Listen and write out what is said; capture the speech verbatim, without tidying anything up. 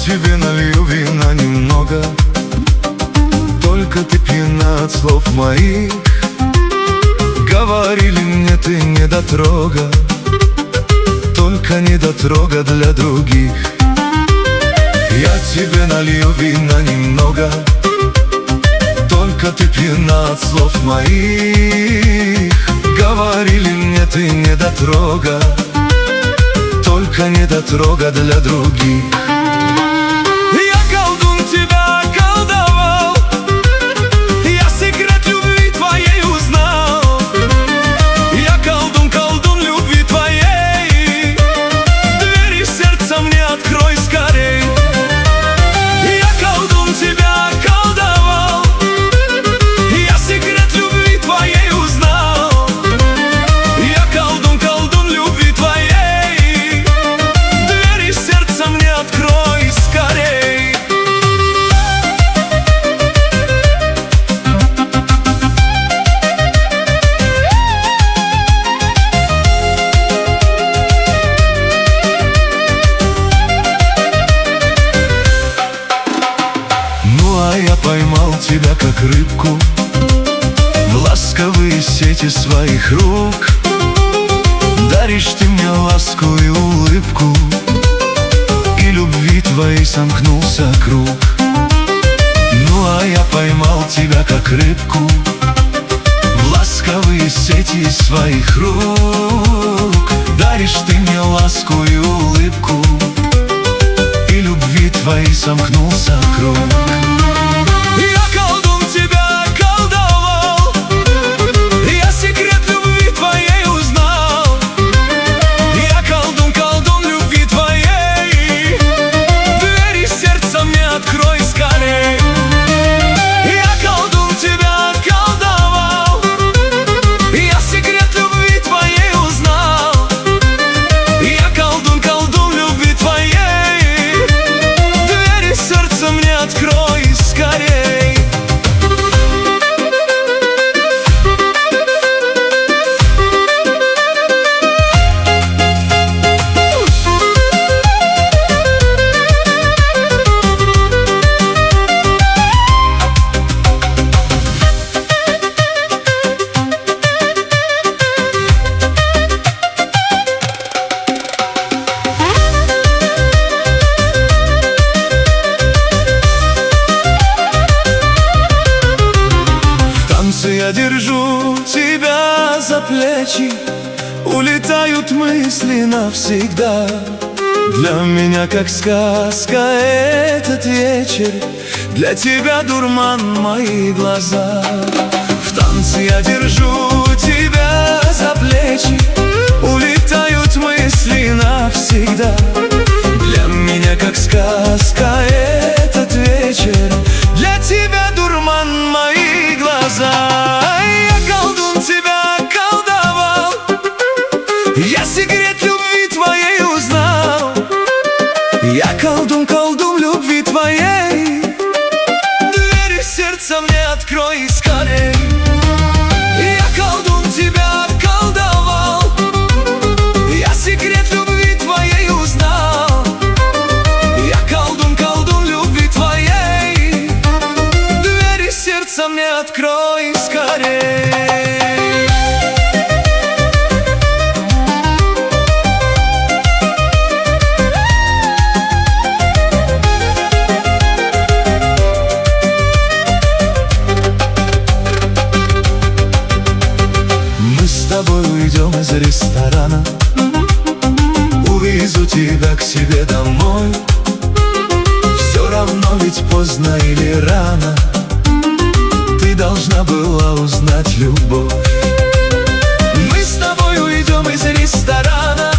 тебе налью вина немного, только ты пьяна от слов моих. Говорили мне, ты недотрога, только недотрога для других. Я тебе налью вина немного, только ты пьяна от слов моих. Говорили мне, ты недотрога, только недотрога для других. Я колдун, тебя околдовал, я секрет любви твоей узнал. Я колдун, колдун любви твоей, двери сердца мне открой скорей. Я колдун, тебя околдовал, я секрет любви твоей узнал. Я колдун, колдун любви твоей, двери сердца мне открой скорей. Ну а я поймал тебя как рыбку в ласковые сети своих рук. Даришь ты мне ласку и улыбку, и любви твоей сомкнулся круг. Ну а я поймал тебя как рыбку в ласковые сети своих рук. Даришь ты мне ласку и улыбку, и любви твоей сомкнулся круг. Я колдун, тебя околдовал, я секрет любви твоей узнал. Я колдун, колдун любви твоей, двери сердца мне открой скорей. Я колдун, тебя околдовал, я секрет любви твоей узнал. Я колдун, колдун любви твоей, двери сердца мне открой скорей. Я держу тебя за плечи, улетают мысли навсегда. Для меня как сказка этот вечер, для тебя дурман мои глаза. В танце я держу тебя за плечи, улетают мысли навсегда. Для меня как сказка этот вечер, для тебя дурман мои глаза. Я колдун, тебя околдовал, я секрет любви твоей узнал. Я колдун, колдун любви твоей, двери сердца мне открой скорей. Я колдун, тебя околдовал, я секрет любви твоей узнал. Я колдун, колдун любви твоей, двери сердца мне открой скорей. Мы с тобой уйдем из ресторана, увезу тебя к себе домой. Все равно ведь поздно или рано, ты должна была узнать любовь. Мы с тобой уйдем из ресторана,